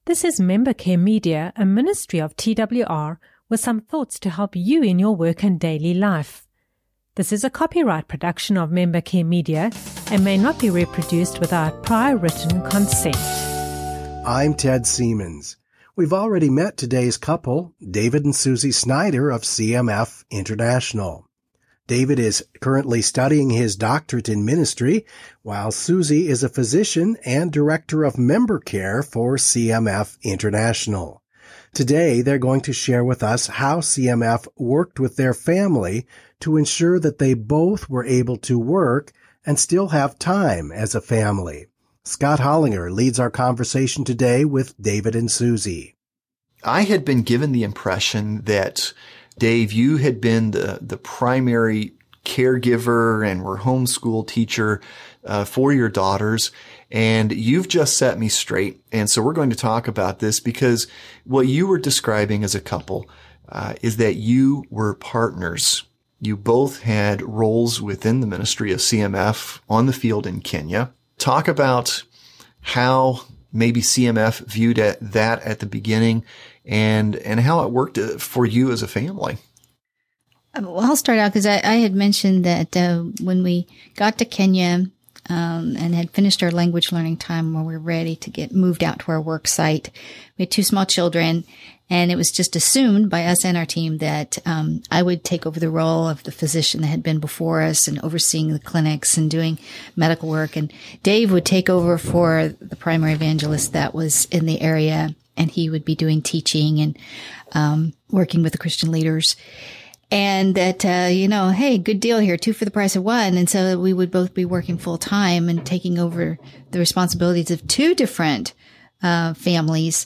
This is Member Care Media, a ministry of TWR, with some thoughts to help you in your work and daily life. This is a copyright production of Member Care Media and may not be reproduced without prior written consent. I'm Ted Siemens. We've already met today's couple, David and Susie Snyder of CMF International. David is currently studying his doctorate in ministry, while Susie is a physician and director of member care for CMF International. Today, they're going to share with us how CMF worked with their family to ensure that they both were able to work and still have time as a family. Scott Hollinger leads our conversation today with David and Susie. I had been given the impression that, Dave, you had been the primary caregiver and were homeschool teacher for your daughters, and you've just set me straight. And so we're going to talk about this because what you were describing as a couple is that you were partners. You both had roles within the ministry of CMF on the field in Kenya. Talk about how maybe CMF viewed that at the beginning and how it worked for you as a family. Well, I'll start out because I had mentioned that when we got to Kenya and had finished our language learning time where we were ready to get moved out to our work site, we had two small children, and it was just assumed by us and our team that I would take over the role of the physician that had been before us and overseeing the clinics and doing medical work. And Dave would take over for the primary evangelist that was in the area, and he would be doing teaching and working with the Christian leaders. And that, hey, good deal here, 2 for the price of 1. And so we would both be working full time and taking over the responsibilities of 2 different families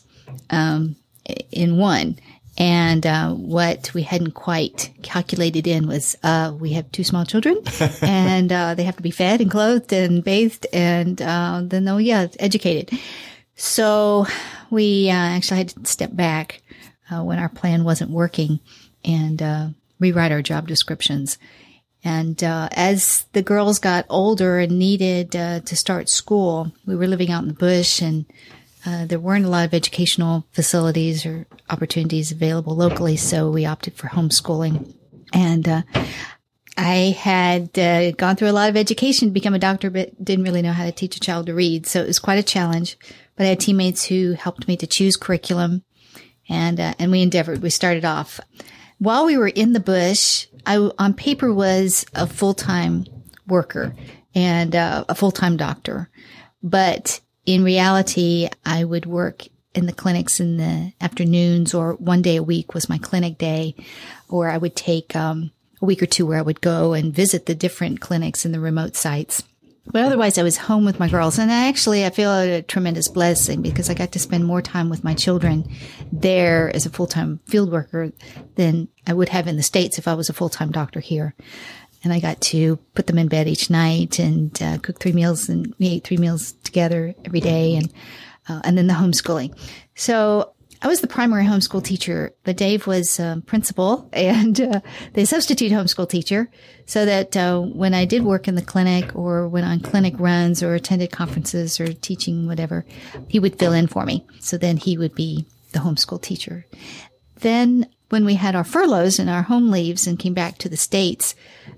in one. And what we hadn't quite calculated in was we have 2 small children, and they have to be fed and clothed and bathed, and then educated. So we actually had to step back when our plan wasn't working and rewrite our job descriptions. And as the girls got older and needed to start school, we were living out in the bush, and there weren't a lot of educational facilities or opportunities available locally, so we opted for homeschooling. And I had gone through a lot of education to become a doctor, but didn't really know how to teach a child to read, so it was quite a challenge. But I had teammates who helped me to choose curriculum, and we endeavored. We started off. While we were in the bush, I, on paper, was a full-time worker and a full-time doctor. But in reality, I would work in the clinics in the afternoons, or 1 day a week was my clinic day, or I would take a week or 2 where I would go and visit the different clinics in the remote sites. But otherwise, I was home with my girls. And I feel a tremendous blessing because I got to spend more time with my children there as a full-time field worker than I would have in the States if I was a full-time doctor here. And I got to put them in bed each night and cook 3 meals, and we ate 3 meals together every day, and then the homeschooling. So I was the primary homeschool teacher, but Dave was principal and the substitute homeschool teacher, so that when I did work in the clinic or went on clinic runs or attended conferences or teaching whatever, he would fill in for me. So then he would be the homeschool teacher. Then when we had our furloughs and our home leaves and came back to the States,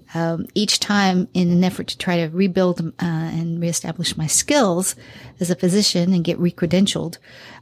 each time in an effort to try to rebuild and reestablish my skills as a physician and get recredentialed,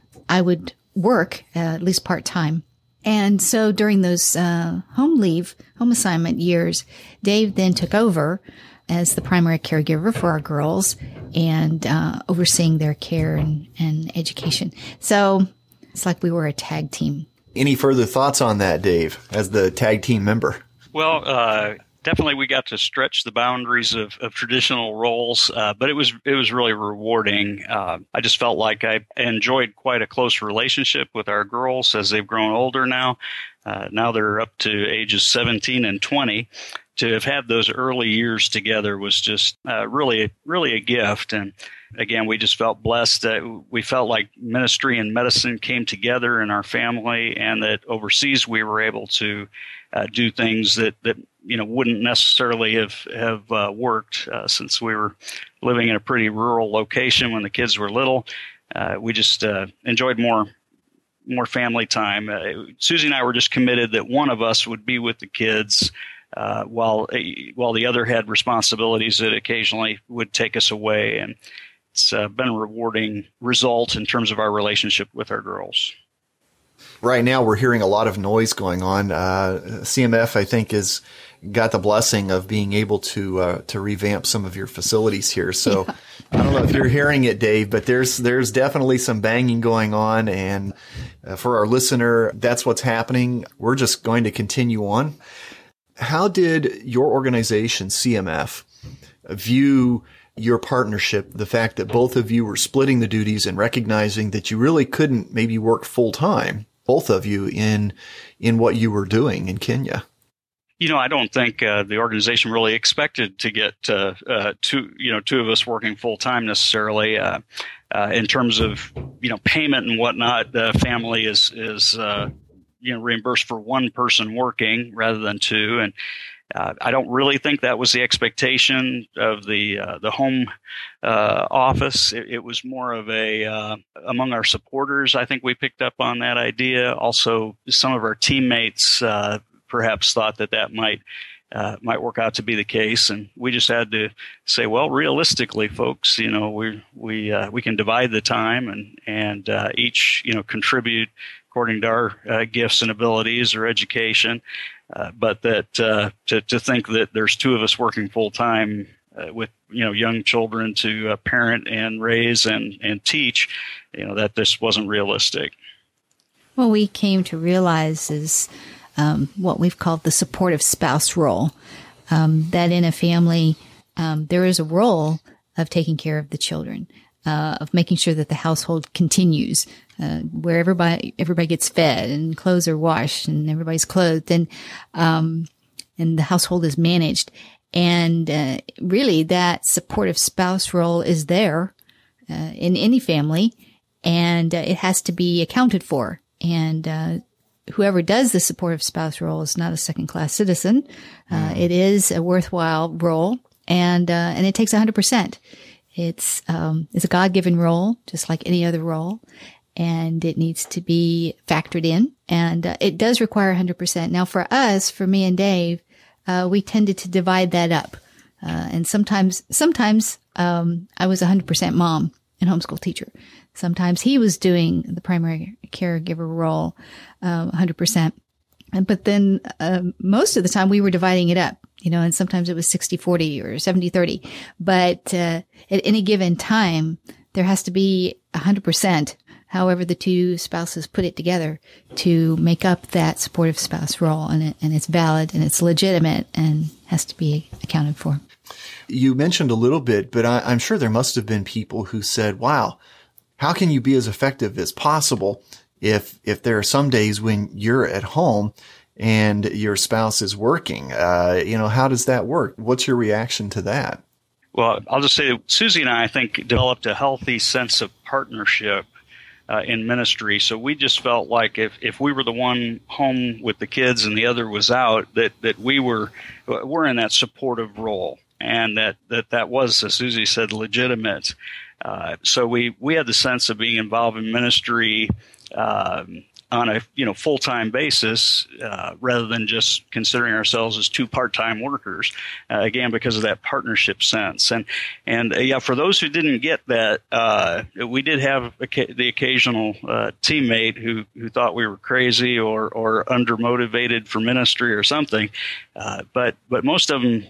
I would work at least part-time. And so during those home assignment years, Dave then took over as the primary caregiver for our girls and overseeing their care and education. So it's like we were a tag team. Any further thoughts on that, Dave, as the tag team member? Well, definitely we got to stretch the boundaries of traditional roles, but it was really rewarding. I just felt like I enjoyed quite a close relationship with our girls as they've grown older now. Now they're up to ages 17 and 20. To have had those early years together was just really a gift. And again, we just felt blessed that we felt like ministry and medicine came together in our family, and that overseas we were able to do things that wouldn't necessarily have worked since we were living in a pretty rural location when the kids were little. we just enjoyed more family time. Susie and I were just committed that one of us would be with the kids while the other had responsibilities that occasionally would take us away. And it's been a rewarding result in terms of our relationship with our girls. Right now, we're hearing a lot of noise going on. CMF, I think, has got the blessing of being able to revamp some of your facilities here. So yeah. I don't know if you're hearing it, Dave, but there's definitely some banging going on. And for our listener, that's what's happening. We're just going to continue on. How did your organization, CMF, view your partnership, the fact that both of you were splitting the duties and recognizing that you really couldn't maybe work full time, both of you, in what you were doing in Kenya? I don't think the organization really expected to get two of us working full time necessarily. In terms of payment and whatnot, the family is reimbursed for one person working rather than two, and I don't really think that was the expectation of the home office. It was more of among our supporters. I think we picked up on that idea. Also, some of our teammates perhaps thought that might work out to be the case, and we just had to say, well, realistically, folks, we can divide the time and each contribute according to our gifts and abilities or education. But that to think that there's two of us working full time with young children to parent and raise and teach, that this wasn't realistic. What we came to realize is what we've called the supportive spouse role. That in a family, there is a role of taking care of the children, of making sure that the household continues, where everybody gets fed and clothes are washed and everybody's clothed and the household is managed. And really that supportive spouse role is there in any family, and it has to be accounted for. And whoever does the supportive spouse role is not a second-class citizen. It is a worthwhile role, and it takes 100%. It's a God-given role, just like any other role, and it needs to be factored in, and it does require 100%. Now, for us, for me and Dave, we tended to divide that up, and sometimes I was 100% mom and homeschool teacher. Sometimes he was doing the primary caregiver role, 100%. But then most of the time we were dividing it up, and sometimes it was 60-40 or 70-30. But at any given time, there has to be 100%, however the two spouses put it together, to make up that supportive spouse role. And it's valid and it's legitimate and has to be accounted for. You mentioned a little bit, but I'm sure there must have been people who said, wow, how can you be as effective as possible if there are some days when you're at home and your spouse is working? How does that work? What's your reaction to that? Well, I'll just say that Susie and I think, developed a healthy sense of partnership in ministry. So we just felt like if we were the one home with the kids and the other was out, that we're in that supportive role, and that was, as Susie said, legitimate. So we had the sense of being involved in ministry on a full-time basis rather than just considering ourselves as two part-time workers, again because of that partnership sense. And for those who didn't get that, we did have the occasional teammate who thought we were crazy or undermotivated for ministry or something, but most of them.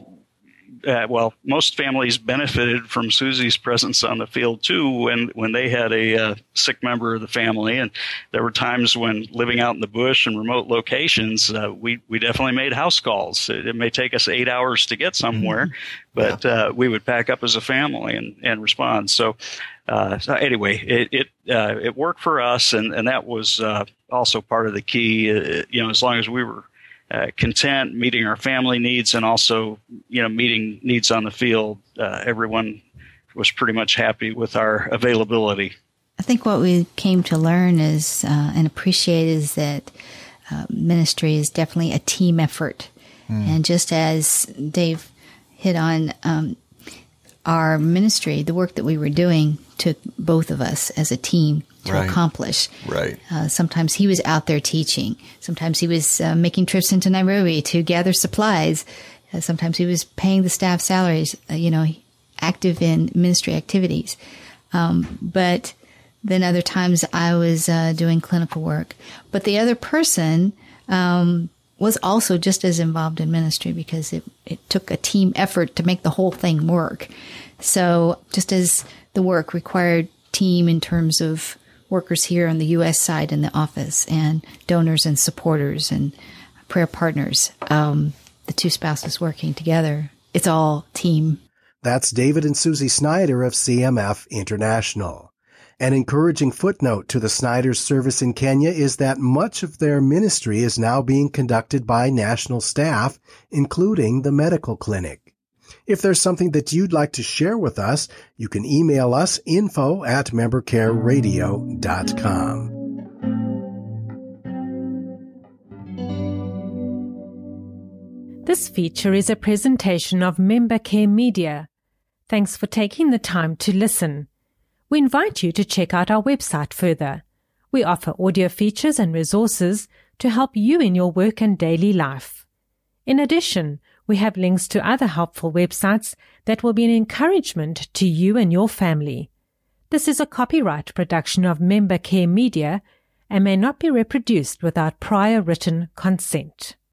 Most families benefited from Susie's presence on the field too when they had a sick member of the family, and there were times when, living out in the bush and remote locations, we definitely made house calls. It may take us 8 hours to get somewhere, but we would pack up as a family and respond. So anyway, it worked for us, and that was also part of the key. As long as we were content meeting our family needs and also, meeting needs on the field, everyone was pretty much happy with our availability. I think what we came to learn is and appreciate is that ministry is definitely a team effort. And just as Dave hit on, our ministry, the work that we were doing, took both of us as a team to accomplish. Right. Sometimes he was out there teaching. Sometimes he was making trips into Nairobi to gather supplies. Sometimes he was paying the staff salaries, active in ministry activities. But then other times I was doing clinical work. But the other person was also just as involved in ministry because it took a team effort to make the whole thing work. So just as the work required team in terms of workers here on the U.S. side in the office and donors and supporters and prayer partners, the two spouses working together, it's all team. That's David and Susie Snyder of CMF International. An encouraging footnote to the Snyders' service in Kenya is that much of their ministry is now being conducted by national staff, including the medical clinic. If there's something that you'd like to share with us, you can email us info@membercareradio.com. This feature is a presentation of Member Care Media. Thanks for taking the time to listen. We invite you to check out our website further. We offer audio features and resources to help you in your work and daily life. In addition, we have links to other helpful websites that will be an encouragement to you and your family. This is a copyright production of Member Care Media and may not be reproduced without prior written consent.